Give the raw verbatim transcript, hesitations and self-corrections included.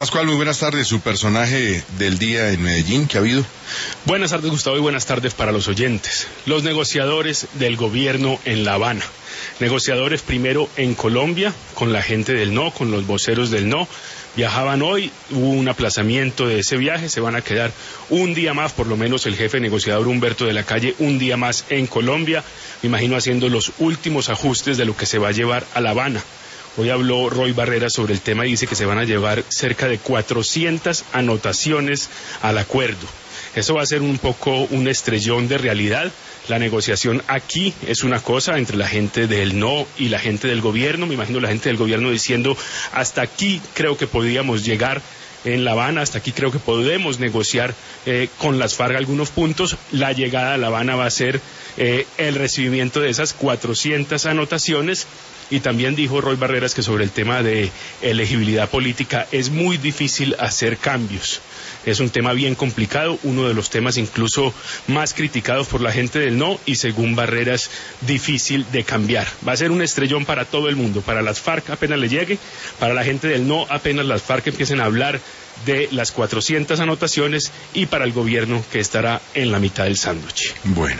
Pascual, muy buenas tardes. Su personaje del día en Medellín, ¿qué ha habido? Buenas tardes, Gustavo, y buenas tardes para los oyentes. Los negociadores del gobierno en La Habana. Negociadores primero en Colombia, con la gente del no, con los voceros del no. Viajaban hoy, hubo un aplazamiento de ese viaje, se van a quedar un día más, por lo menos el jefe negociador Humberto de la Calle, un día más en Colombia, me imagino haciendo los últimos ajustes de lo que se va a llevar a La Habana. Hoy habló Roy Barrera sobre el tema y dice que se van a llevar cerca de cuatrocientas anotaciones al acuerdo. Eso va a ser un poco un estrellón de realidad. La negociación aquí es una cosa entre la gente del no y la gente del gobierno. Me imagino la gente del gobierno diciendo, hasta aquí creo que podríamos llegar en La Habana, hasta aquí creo que podemos negociar eh, con las FARC algunos puntos. La llegada a La Habana va a ser eh, el recibimiento de esas cuatrocientas anotaciones. Y también dijo Roy Barreras que sobre el tema de elegibilidad política es muy difícil hacer cambios. Es un tema bien complicado, uno de los temas incluso más criticados por la gente del no y según Barreras difícil de cambiar. Va a ser un estrellón para todo el mundo, para las FARC apenas le llegue, para la gente del no apenas las FARC empiecen a hablar de las cuatrocientas anotaciones y para el gobierno que estará en la mitad del sándwich. Bueno.